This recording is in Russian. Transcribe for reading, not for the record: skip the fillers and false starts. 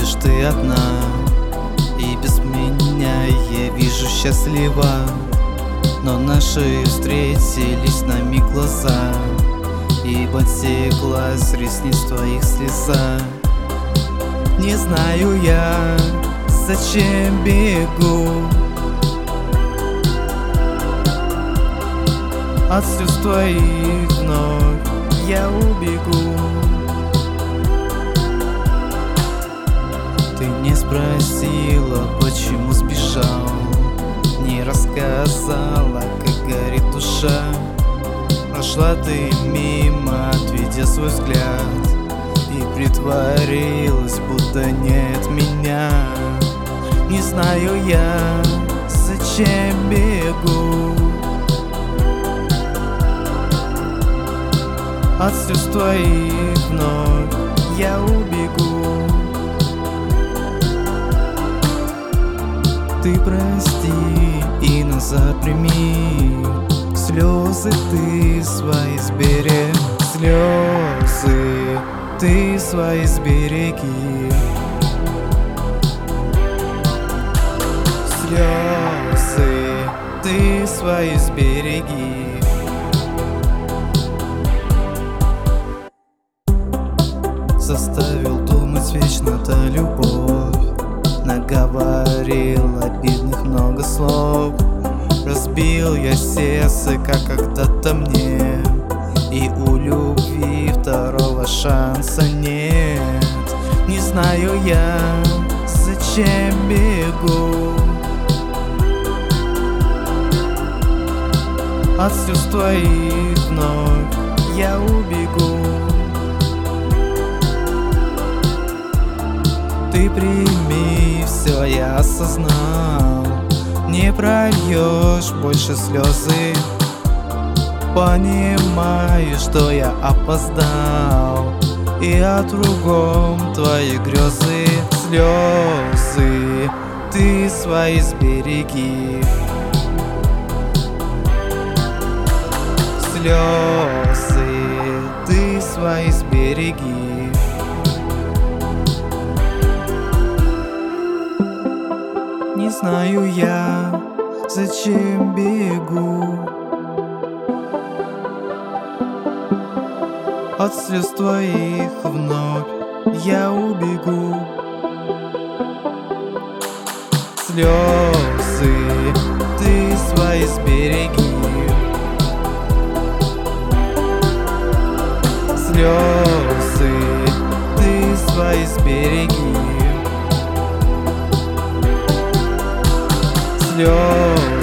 Ходишь ты одна, и без меня я вижу счастлива. Но наши встретились на миг глаза, и потекла с ресниц твоих слеза. Не знаю я, зачем бегу от слез твоих вновь я убегу. Ты не спросила, почему сбежал, не рассказала, как горит душа. Прошла ты мимо, отведя свой взгляд, и притворилась, будто нет меня. Не знаю я, зачем бегу от слез твоих вновь я убегу. Ты прости и назад прими, слезы ты свои сбереги, слезы ты свои сбереги, слезы ты свои сбереги. Заставил думать вечно та любовь, наговорил обидных много слов. Разбил я сердце, как когда-то мне, и у любви второго шанса нет. Не знаю я, зачем бегу от слез твоих вновь я убегу. Ты прими, все я осознал, не прольешь больше слезы. Понимаю, что я опоздал, и о другом твои грезы. Слезы ты свои сбереги, слезы ты свои сбереги. Не знаю я, зачем бегу от слез твоих вновь я убегу. Слезы ты свои сбереги, слезы ты свои сбереги, слезы